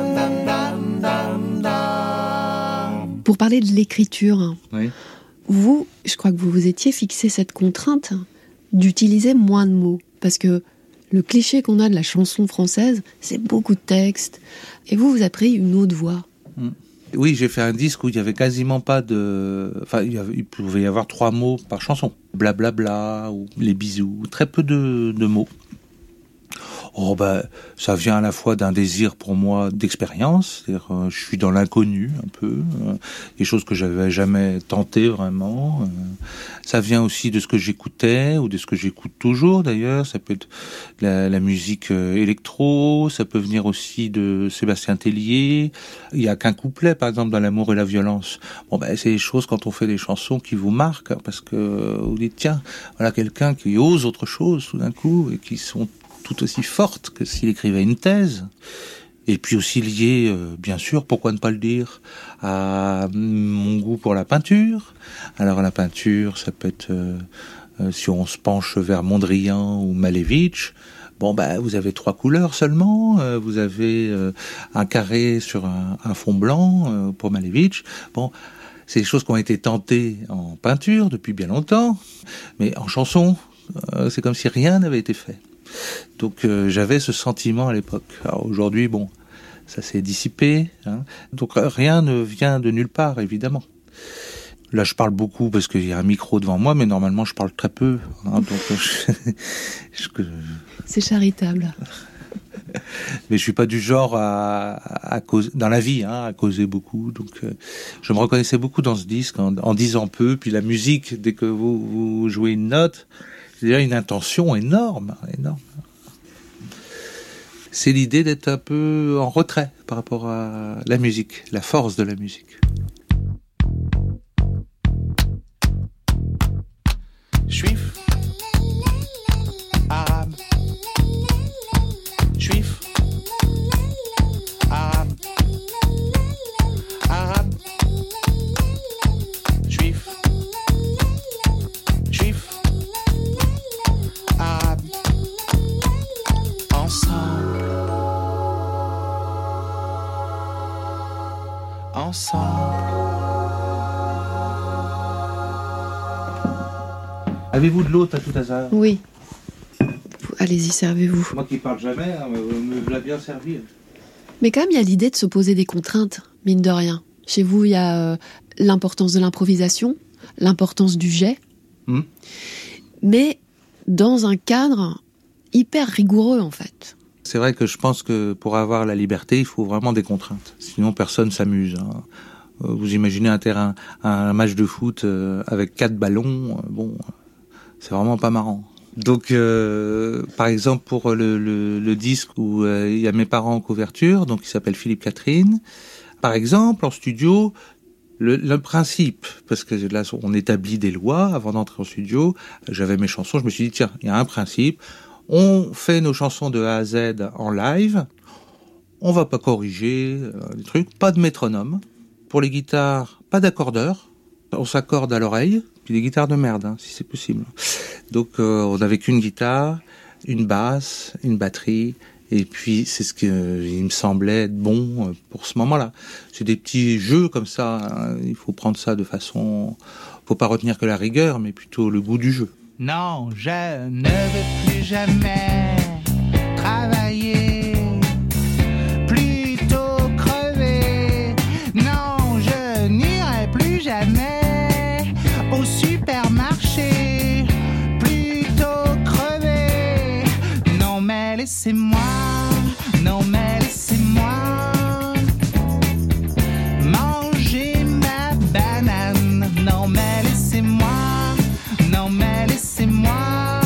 Speaker 1: Pour parler de l'écriture,
Speaker 3: Oui.
Speaker 1: vous, je crois que vous vous étiez fixé cette contrainte d'utiliser moins de mots, parce que le cliché qu'on a de la chanson française, c'est beaucoup de textes, et vous avez pris une autre voie.
Speaker 3: Oui, j'ai fait un disque où il y avait quasiment pas de... Enfin, il pouvait y avoir 3 mots par chanson. Blablabla, ou les bisous, très peu de mots. Oh ça vient à la fois d'un désir pour moi d'expérience, c'est-à-dire je suis dans l'inconnu un peu, des choses que j'avais jamais tenté vraiment. Ça vient aussi de ce que j'écoutais ou de ce que j'écoute toujours d'ailleurs. Ça peut être la musique électro, ça peut venir aussi de Sébastien Tellier. Il y a qu'un couplet par exemple dans L'amour et la violence. C'est des choses quand on fait des chansons qui vous marquent parce que vous dites tiens, voilà quelqu'un qui ose autre chose tout d'un coup et qui sont tout aussi forte que s'il écrivait une thèse, et puis aussi lié, bien sûr, pourquoi ne pas le dire, à mon goût pour la peinture. Alors la peinture, ça peut être, si on se penche vers Mondrian ou Malevich, Bon, vous avez 3 couleurs seulement, vous avez un carré sur un fond blanc pour Malevich. Bon, c'est des choses qui ont été tentées en peinture depuis bien longtemps, mais en chanson, c'est comme si rien n'avait été fait. Donc j'avais ce sentiment à l'époque. Alors aujourd'hui, bon, ça s'est dissipé, hein. Donc rien ne vient de nulle part, évidemment. Là, je parle beaucoup parce qu'il y a un micro devant moi, mais normalement, je parle très peu, hein, donc
Speaker 1: c'est charitable.
Speaker 3: Mais je suis pas du genre à causer dans la vie, hein, à causer beaucoup. Donc, je me reconnaissais beaucoup dans ce disque en disant peu. Puis la musique, dès que vous jouez une note, c'est déjà une intention énorme. C'est l'idée d'être un peu en retrait par rapport à la musique, la force de la musique.
Speaker 11: Juif, arabe, juif, arabe, arabe, juif, juif, arabe, ensemble,
Speaker 3: Avez-vous de l'eau à tout hasard?
Speaker 1: Oui. Allez-y, servez-vous.
Speaker 3: Moi qui parle jamais, hein, me l'a bien servi.
Speaker 1: Mais quand même, il y a l'idée de se poser des contraintes, mine de rien. Chez vous, il y a l'importance de l'improvisation, l'importance du jet, mais dans un cadre hyper rigoureux, en fait.
Speaker 3: C'est vrai que je pense que pour avoir la liberté, il faut vraiment des contraintes. Sinon, personne s'amuse, hein. Vous imaginez un match de foot avec 4 ballons, bon, c'est vraiment pas marrant. Donc, par exemple, pour le disque où il y a mes parents en couverture, donc il s'appelle Philippe Catherine. Par exemple, en studio, le principe, parce que là, on établit des lois avant d'entrer en studio. J'avais mes chansons, je me suis dit tiens, il y a un principe. On fait nos chansons de A à Z en live. On va pas corriger les trucs, pas de métronome. Pour les guitares, pas d'accordeur. On s'accorde à l'oreille, puis des guitares de merde, hein, si c'est possible. Donc on n'avait qu'une guitare, une basse, une batterie, et puis c'est ce qui me semblait être bon pour ce moment-là. C'est des petits jeux comme ça, hein, il faut prendre ça de façon... Faut pas retenir que la rigueur, mais plutôt le goût du jeu.
Speaker 11: Non, je ne veux plus jamais travailler, plutôt crever. Non, je n'irai plus jamais au supermarché, plutôt crever. Non mais laissez-moi, non mais laissez-moi manger ma banane. Non mais laissez-moi, non mais laissez-moi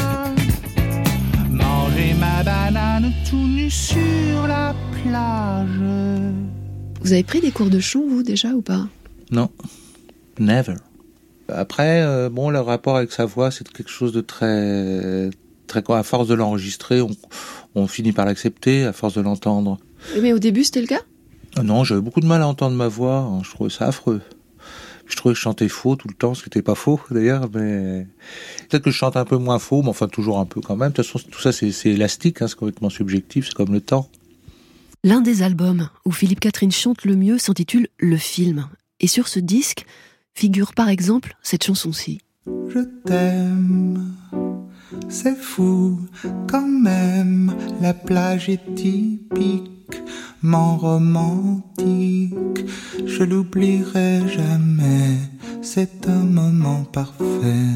Speaker 11: manger ma banane tout nu sur la plage.
Speaker 1: Vous avez pris des cours de chant, vous, déjà, ou pas?
Speaker 3: Non, never. Après, bon, le rapport avec sa voix, c'est quelque chose de très... à force de l'enregistrer, on finit par l'accepter, à force de l'entendre.
Speaker 1: Mais au début, c'était le cas?
Speaker 3: Non, j'avais beaucoup de mal à entendre ma voix, hein, je trouvais ça affreux. Je trouvais que je chantais faux tout le temps, ce qui n'était pas faux d'ailleurs, mais peut-être que je chante un peu moins faux, mais enfin toujours un peu quand même. De toute façon, tout ça c'est élastique, hein, c'est complètement subjectif, c'est comme le temps.
Speaker 1: L'un des albums où Philippe Catherine chante le mieux s'intitule Le Film. Et sur ce disque figure par exemple cette chanson-ci.
Speaker 11: Je t'aime, c'est fou quand même, la plage est typiquement romantique, je l'oublierai jamais, c'est un moment parfait.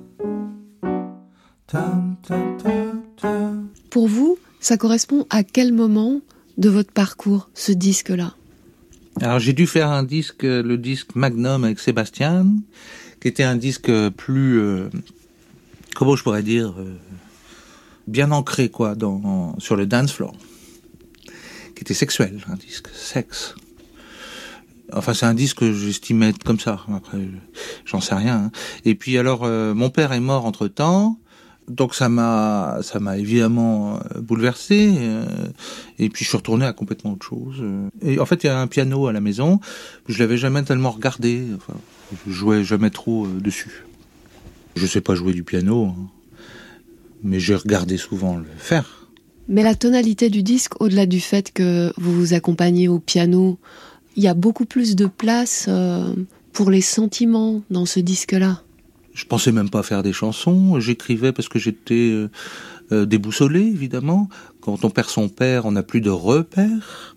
Speaker 1: Pour vous, ça correspond à quel moment de votre parcours, ce disque-là?
Speaker 3: Alors j'ai dû faire un disque, le disque Magnum avec Sébastien, qui était un disque plus, comment je pourrais dire, bien ancré quoi, sur le dance floor, qui était sexuel, un disque sexe. Enfin c'est un disque que j'estimais être comme ça. Après j'en sais rien. Hein. Et puis alors mon père est mort entre-temps. Donc ça m'a évidemment bouleversé, et puis je suis retourné à complètement autre chose. Et en fait il y a un piano à la maison, je l'avais jamais tellement regardé, enfin, je jouais jamais trop dessus. Je sais pas jouer du piano, hein, mais j'ai regardé souvent le faire.
Speaker 1: Mais la tonalité du disque, au-delà du fait que vous vous accompagnez au piano, il y a beaucoup plus de place pour les sentiments dans ce disque-là.
Speaker 3: Je pensais même pas faire des chansons. J'écrivais parce que j'étais déboussolé, évidemment. Quand on perd son père, on n'a plus de repères.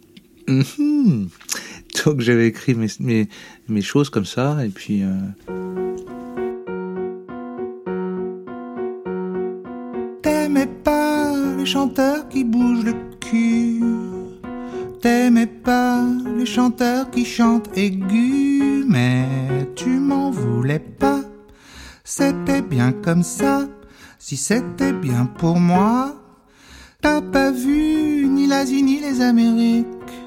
Speaker 3: Donc j'avais écrit mes choses comme ça, et puis...
Speaker 14: T'aimais pas les chanteurs qui bougent le cul. T'aimais pas les chanteurs qui chantent aigus. Mais tu m'en voulais pas. C'était bien comme ça. Si c'était bien pour moi. T'as pas vu ni l'Asie ni les Amériques,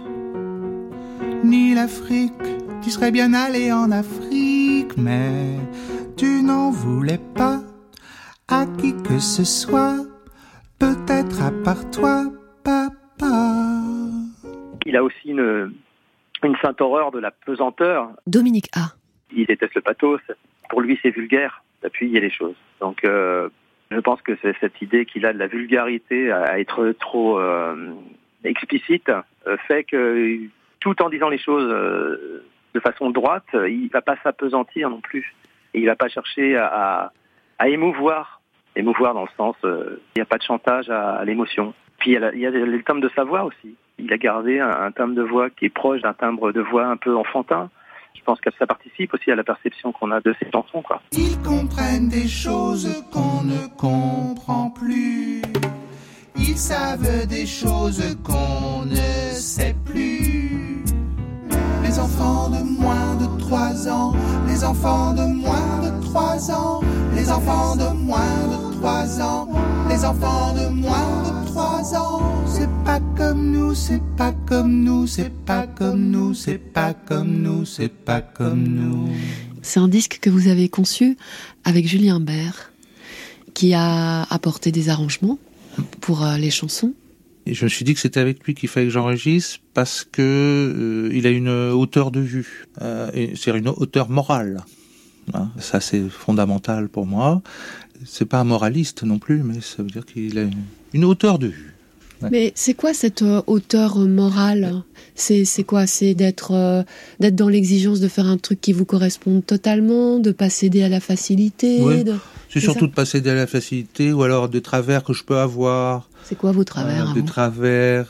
Speaker 14: ni l'Afrique. Tu serais bien allé en Afrique. Mais tu n'en voulais pas à qui que ce soit, peut-être à part toi, papa.
Speaker 5: Il a aussi une sainte horreur de la pesanteur.
Speaker 1: Dominique A.
Speaker 5: Il déteste le pathos. Pour lui, c'est vulgaire d'appuyer les choses. Donc, je pense que c'est cette idée qu'il a de la vulgarité à être trop explicite fait que, tout en disant les choses de façon droite, il va pas s'apesantir non plus. Et il va pas chercher à émouvoir dans le sens, il n'y a pas de chantage à l'émotion. Puis il y a le timbre de sa voix aussi. Il a gardé un timbre de voix qui est proche d'un timbre de voix un peu enfantin. Je pense que ça participe aussi à la perception qu'on a de ces chansons, quoi.
Speaker 14: Ils comprennent des choses qu'on ne comprend plus. Ils savent des choses qu'on ne sait plus. Les enfants de moins de 3 ans, les enfants de moins de 3 ans, les enfants de moins de 3 ans, les enfants de moins de 3 ans. C'est pas comme nous, c'est pas comme nous, c'est pas comme nous, c'est pas comme nous, c'est pas comme nous.
Speaker 1: C'est un disque que vous avez conçu avec Julien Bert, qui a apporté des arrangements pour les chansons.
Speaker 3: Et je me suis dit que c'était avec lui qu'il fallait que j'enregistre parce que il a une hauteur de vue, c'est une hauteur morale. Hein, ça c'est fondamental pour moi. C'est pas un moraliste non plus, mais ça veut dire qu'il a une hauteur de vue. Ouais.
Speaker 1: Mais c'est quoi cette hauteur morale ? C'est quoi ? C'est d'être dans l'exigence de faire un truc qui vous corresponde totalement, de pas céder à la facilité.
Speaker 3: Oui. C'est surtout de pas céder à la facilité, ou alors des travers que je peux avoir.
Speaker 1: C'est quoi vos travers ?
Speaker 3: Des travers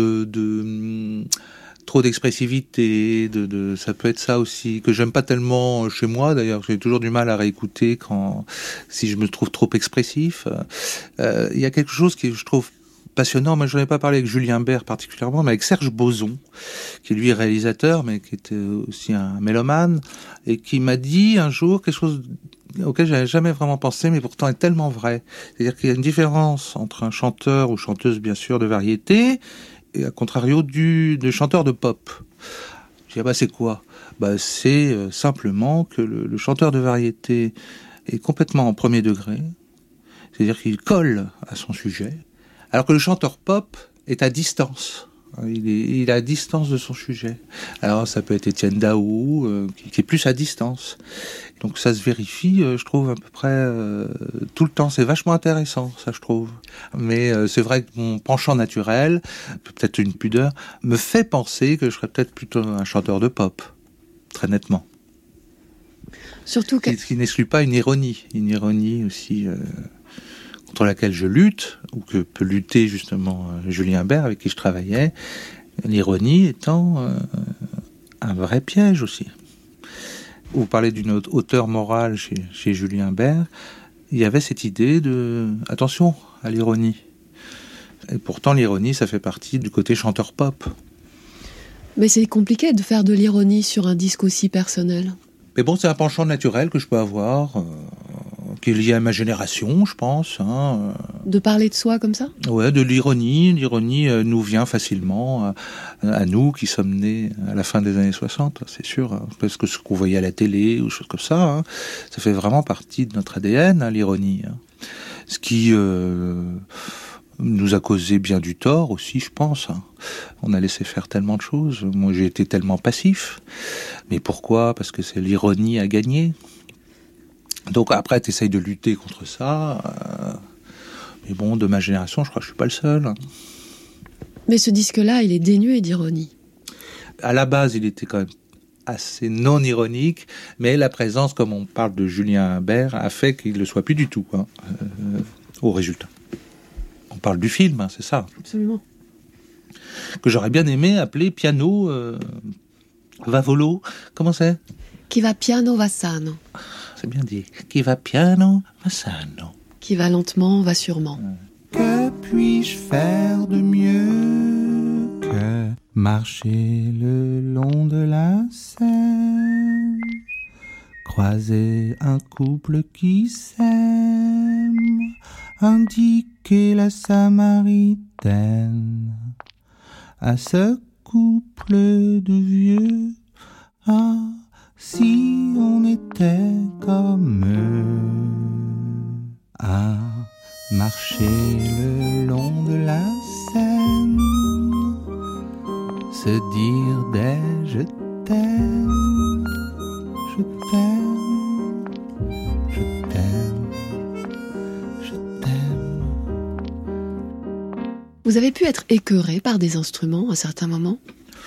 Speaker 3: trop d'expressivité, ça peut être ça aussi, que j'aime pas tellement chez moi d'ailleurs, j'ai toujours du mal à réécouter si je me trouve trop expressif. Il y a quelque chose qui je trouve passionnant. Moi, je n'en ai pas parlé avec Julien Bert particulièrement, mais avec Serge Boson, qui lui est réalisateur, mais qui était aussi un mélomane, et qui m'a dit un jour quelque chose auquel j'avais jamais vraiment pensé, mais pourtant est tellement vrai. C'est-à-dire qu'il y a une différence entre un chanteur ou chanteuse, bien sûr, de variété, et à contrario de chanteur de pop. Je dis, c'est quoi ? C'est simplement que le chanteur de variété est complètement en premier degré, c'est-à-dire qu'il colle à son sujet, alors que le chanteur pop est à distance. Il est à distance de son sujet. Alors ça peut être Étienne Daou, qui est plus à distance. Donc ça se vérifie, je trouve, à peu près tout le temps. C'est vachement intéressant, ça, je trouve. Mais c'est vrai que mon penchant naturel, peut-être une pudeur, me fait penser que je serais peut-être plutôt un chanteur de pop, très nettement.
Speaker 1: Surtout que...
Speaker 3: Ce qui n'exclut pas une ironie aussi... contre laquelle je lutte, ou que peut lutter justement Julien Bert, avec qui je travaillais, l'ironie étant un vrai piège aussi. Vous parlez d'une hauteur morale chez Julien Bert, il y avait cette idée de attention à l'ironie. Et pourtant l'ironie, ça fait partie du côté chanteur pop.
Speaker 1: Mais c'est compliqué de faire de l'ironie sur un disque aussi personnel.
Speaker 3: Mais bon, c'est un penchant naturel que je peux avoir... qui est lié à ma génération, je pense.
Speaker 1: De parler de soi comme ça ?
Speaker 3: Ouais, de l'ironie. L'ironie nous vient facilement à nous qui sommes nés à la fin des années 60, c'est sûr. Parce que ce qu'on voyait à la télé ou choses comme ça, ça fait vraiment partie de notre ADN, l'ironie. Ce qui nous a causé bien du tort aussi, je pense. On a laissé faire tellement de choses. Moi, j'ai été tellement passif. Mais pourquoi ? Parce que c'est l'ironie à gagner. Donc après, tu essayes de lutter contre ça. Mais bon, de ma génération, je crois que je suis pas le seul.
Speaker 1: Mais ce disque-là, il est dénué d'ironie.
Speaker 3: À la base, il était quand même assez non ironique, mais la présence, comme on parle de Julien Imbert, a fait qu'il ne le soit plus du tout, au résultat. On parle du film, c'est ça.
Speaker 1: Absolument.
Speaker 3: Que j'aurais bien aimé appeler piano va volo. Comment c'est ?
Speaker 1: Qui va piano va sano.
Speaker 3: C'est bien dit. Qui va piano va sano.
Speaker 1: Qui va lentement va sûrement.
Speaker 14: Que puis-je faire de mieux que marcher le long de la Seine, croiser un couple qui s'aime, indiquer la Samaritaine à ce couple de vieux. Ah, si on était comme eux, à marcher le long de la Seine, se dire des je t'aime, je t'aime, je t'aime, je t'aime.
Speaker 1: Vous avez pu être écœuré par des instruments à certains moments ?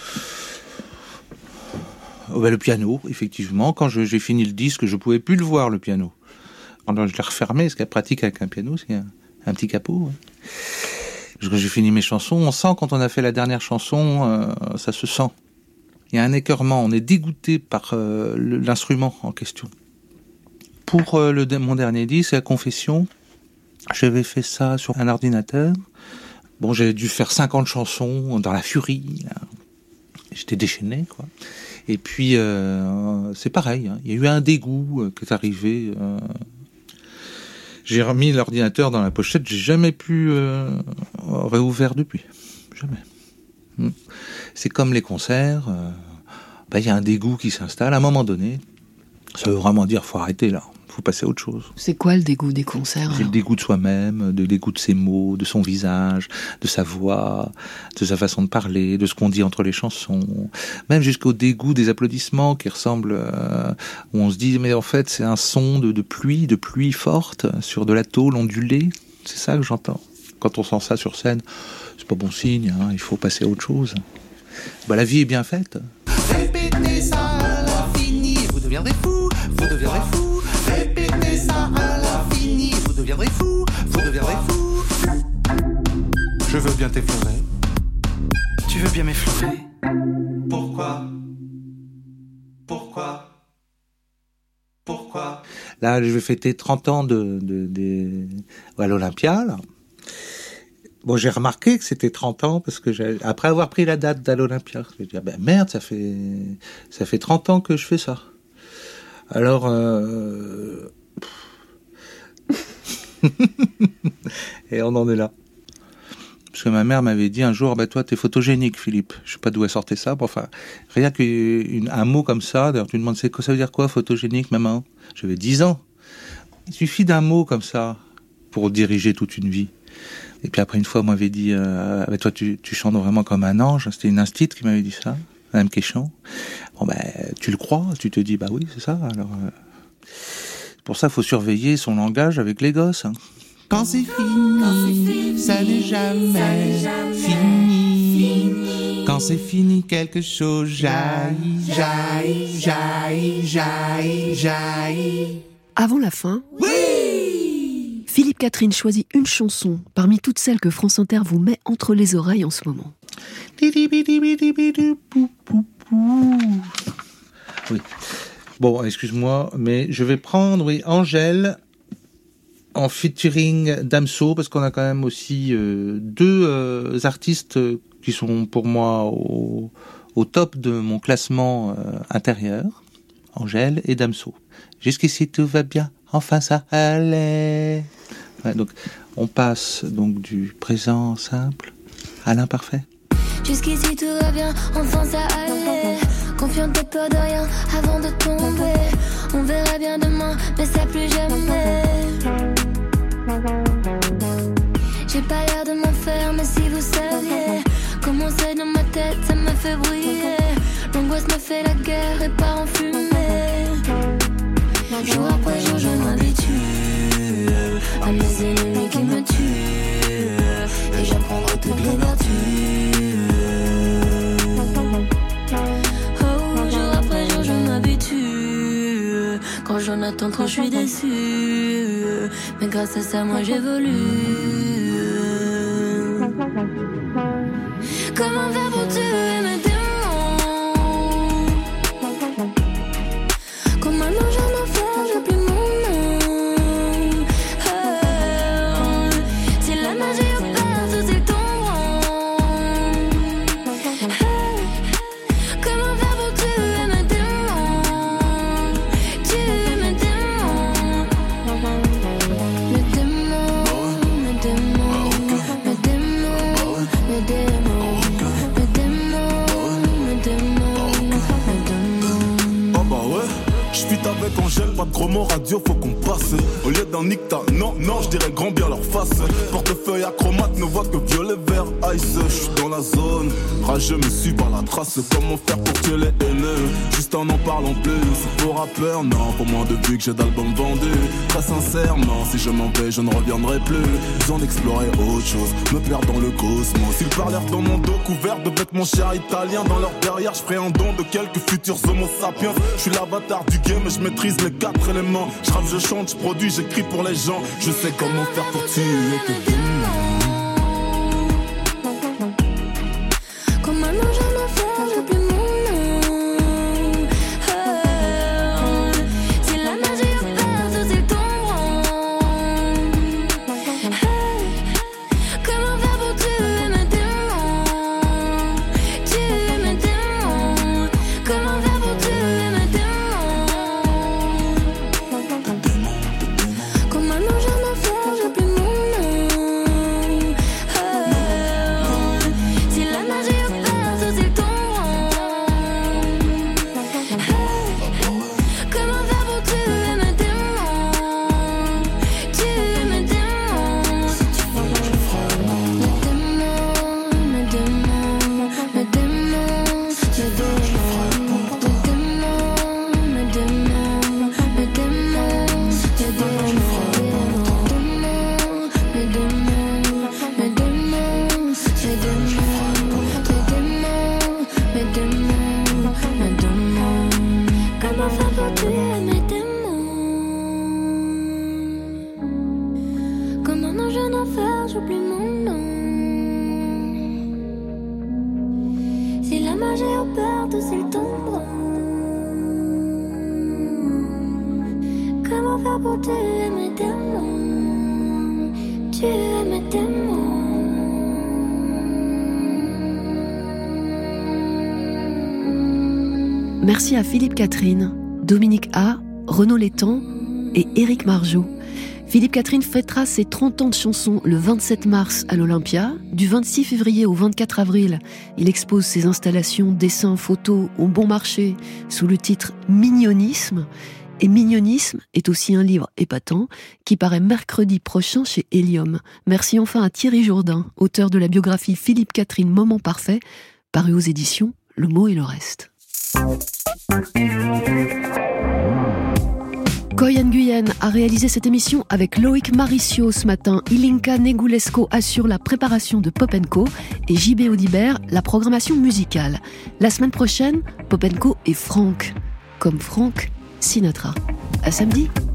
Speaker 3: Le piano, effectivement. Quand j'ai fini le disque, je ne pouvais plus le voir, le piano. Alors je l'ai refermé, parce qu'il y a pratique avec un piano, c'est un petit capot. Ouais. Quand j'ai fini mes chansons, on sent quand on a fait la dernière chanson, ça se sent. Il y a un écœurement, on est dégoûté par l'instrument en question. Pour mon dernier disque, La Confession, j'avais fait ça sur un ordinateur. Bon, j'avais dû faire 50 chansons dans la furie. Là. J'étais déchaîné, quoi. Et puis, c'est pareil, hein. Il y a eu un dégoût qui est arrivé. J'ai remis l'ordinateur dans la pochette, j'ai jamais pu réouvert depuis. Jamais. C'est comme les concerts, il y a un dégoût qui s'installe à un moment donné. Ça veut vraiment dire faut arrêter là, faut passer à autre chose.
Speaker 1: C'est quoi le dégoût des concerts ?
Speaker 3: C'est le dégoût de soi-même, le dégoût de ses mots, de son visage, de sa voix, de sa façon de parler, de ce qu'on dit entre les chansons, même jusqu'au dégoût des applaudissements qui ressemblent, où on se dit mais en fait c'est un son de pluie forte sur de la tôle ondulée. C'est ça que j'entends. Quand on sent ça sur scène, c'est pas bon signe, hein, il faut passer à autre chose. La vie est bien faite.
Speaker 14: Répétez ça à l'infini, vous deviendrez fou, vous deviendrez fou. Répétez ça à l'infini, vous deviendrez fou, vous deviendrez fou. Je veux bien t'effleurer.
Speaker 4: Tu veux bien m'effleurer ?
Speaker 14: Pourquoi ? Pourquoi ? Pourquoi ?
Speaker 3: Là, je vais fêter 30 ans à l'Olympia, là. Bon, j'ai remarqué que c'était 30 ans parce que après avoir pris la date d'à l'Olympia, je me dis merde, ça fait 30 ans que je fais ça. Alors et on en est là. Parce que ma mère m'avait dit un jour toi t'es photogénique, Philippe. Je sais pas d'où elle sortait ça, enfin rien qu'un mot comme ça, d'ailleurs tu me demandes ça veut dire quoi photogénique, maman ? J'avais 10 ans. Il suffit d'un mot comme ça pour diriger toute une vie. Et puis après, une fois, on m'avait dit toi, tu chantes vraiment comme un ange. C'était une instite qui m'avait dit ça, Madame Quéchamp. Bon, tu le crois, tu te dis, oui, c'est ça. Alors, pour ça, il faut surveiller son langage avec les gosses. Hein.
Speaker 14: Quand c'est fini, ça n'est jamais fini. Quand c'est fini, quelque chose jaillit.
Speaker 1: Avant la fin, Philippe Catherine choisit une chanson parmi toutes celles que France Inter vous met entre les oreilles en ce moment.
Speaker 3: Oui. Bon, excuse-moi, mais je vais prendre, Angèle, en featuring Damso, parce qu'on a quand même aussi deux artistes qui sont pour moi au top de mon classement intérieur, Angèle et Damso. Jusqu'ici tout va bien, enfin ça allait. Ouais, donc on passe donc du présent simple à l'imparfait.
Speaker 15: Jusqu'ici tout va bien, enfin ça allait. Confiante et peur de rien avant de tomber. On verra bien demain, mais ça plus jamais. J'ai pas l'air de m'en faire, mais si vous saviez comment c'est dans ma tête, ça me fait briller. L'angoisse me fait la guerre et part en fumée. Jour après jour je m'habitue à mes ennemis qui me tuent. Oh, jour après jour, je m'habitue. Quand j'en attends trop, je suis déçue. Mais grâce à ça, moi j'évolue. Comment faire pour tuer mes démons? Quand maintenant j'en ai fait, j'ai plus mon nom. Oh, si la magie opère, tout c'est tomberont. Hey, comment faire pour tuer mes démons? Tuer mes démons. Mes démons, mes démons, mes démons, mes démons.
Speaker 16: Avec Angèle, pas de gros mots radio, faut qu'on passe. Au lieu d'un nicta, non, je dirais grand bien leur face. Portefeuille acromate, ne voit que violet, vert, ice. J'suis dans la zone, rageux me suis par la trace. Comment faire pour tuer les haineux? Juste en parlant plus. C'est pour rappeur, non, pour moins de vues que j'ai d'albums vendus. Très sincèrement, si je m'en vais, je ne reviendrai plus. Besoin d'explorer autre chose, me perdre dans le cosmos. Ils parlèrent dans mon dos couvert de vêtements chers italiens. Dans leur derrière, j'ferai un don de quelques futurs homo sapiens. J'suis l'avatar du game, je maîtrise les 4 éléments. Je rappe, je chante, je produis, j'écris pour les gens. Je sais comment faire pour tuer tes démons.
Speaker 15: Comme maintenant j'en ai fait, j'ai plus mon nom. Oh, si la magie opère, tout c'est tomberont. Hey, comment faire pour tuer mes démons? Tuer mes démons. Comment faire pour tuer mes démons?
Speaker 1: Merci à Philippe Catherine, Dominique A, Renaud Létang et Éric Marjot. Philippe Catherine fêtera ses 30 ans de chansons le 27 mars à l'Olympia. Du 26 février au 24 avril, il expose ses installations, dessins, photos au Bon Marché sous le titre Mignonisme. Et Mignonisme est aussi un livre épatant qui paraît mercredi prochain chez Hélium. Merci enfin à Thierry Jourdain, auteur de la biographie Philippe Catherine Moment Parfait, paru aux éditions Le Mot et le Reste. Koyan Nguyen a réalisé cette émission avec Loïc Maricio ce matin. Ilinka Negulesco assure la préparation de Pop & Co et JB Audibert la programmation musicale. La semaine prochaine, Pop & Co et Franck, comme Franck Sinatra. À samedi.